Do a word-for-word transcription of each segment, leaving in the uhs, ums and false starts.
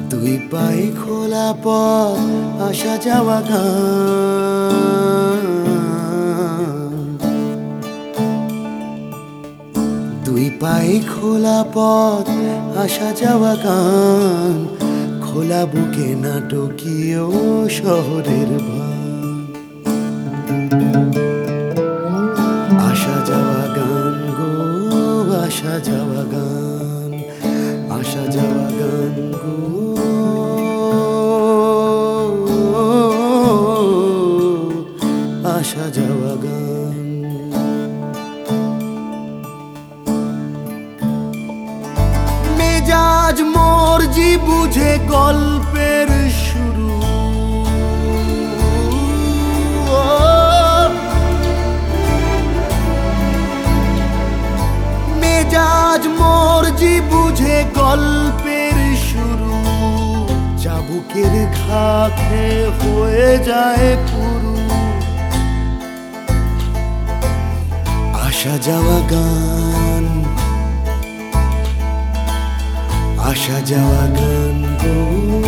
দুই পায়ে খোলা পথ আসা যাওয়া গান, দুই পায়ে খোলা পথ আসা যাওয়া গান, খোলা বুকে নাটকীয় শহরের ভান। আসা যাওয়া গান গো আসা যাওয়া গান, আসা যাওয়া গান গো আসা যাওয়া গান। মেজাজ মর্জি বুঝে গল্পের শুরু, মেজাজ মর্জি বুঝে গল্পের শুরু, চাবুকের ঘাতে হয়ে যায় পুরু। আসা যাওয়া গান, আসা যাওয়া গান গো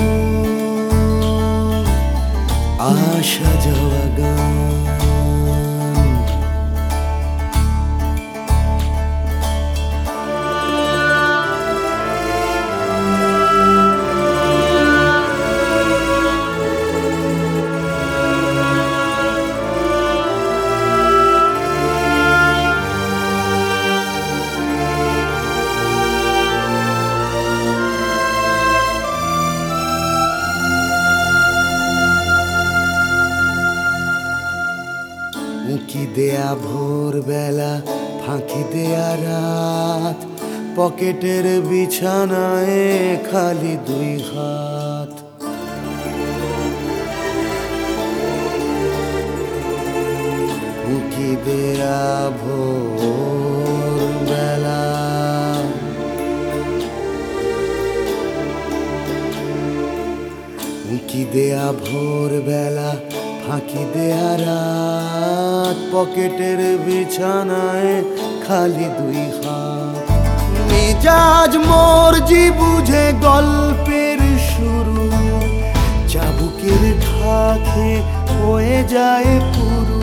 আসা যাওয়া গান। উঁকি দেয়া ভোরবেলা, ফাঁকি দেয়া রাত, পকেটের বিছানায় খালি দুই হাত। উঁকি দেয়া ভোরবেলা, উঁকি দেয়া ভোরবেলা, ফাঁকি দেয়া রাত, পকেটের বিছানায় খালি দুই হাত। মেজাজ মর্জি বুঝে গল্পের শুরু, চাবুকের ঢাকে হয়ে যায় পুরু।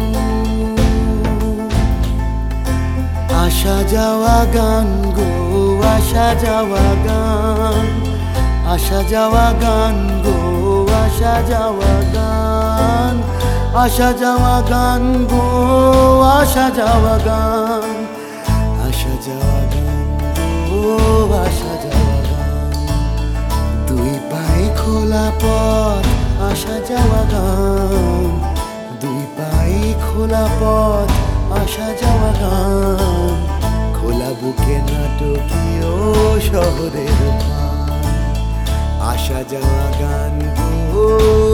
আসা যাওয়া গান গো আসা যাওয়া গান, আসা যাওয়া গান গো আসা যাওয়া গান, আসা যাওয়া গান গো আসা যাওয়া গান, আসা যাওয়া গান গো আসা যাওয়া গান। দুই পায়ে খোলা পথ আসা যাওয়া গান, দুই পায়ে খোলা পথ আসা যাওয়া গান, খোলা বুকে নাটকীয় শহরের ভান। আসা যাওয়া গান গো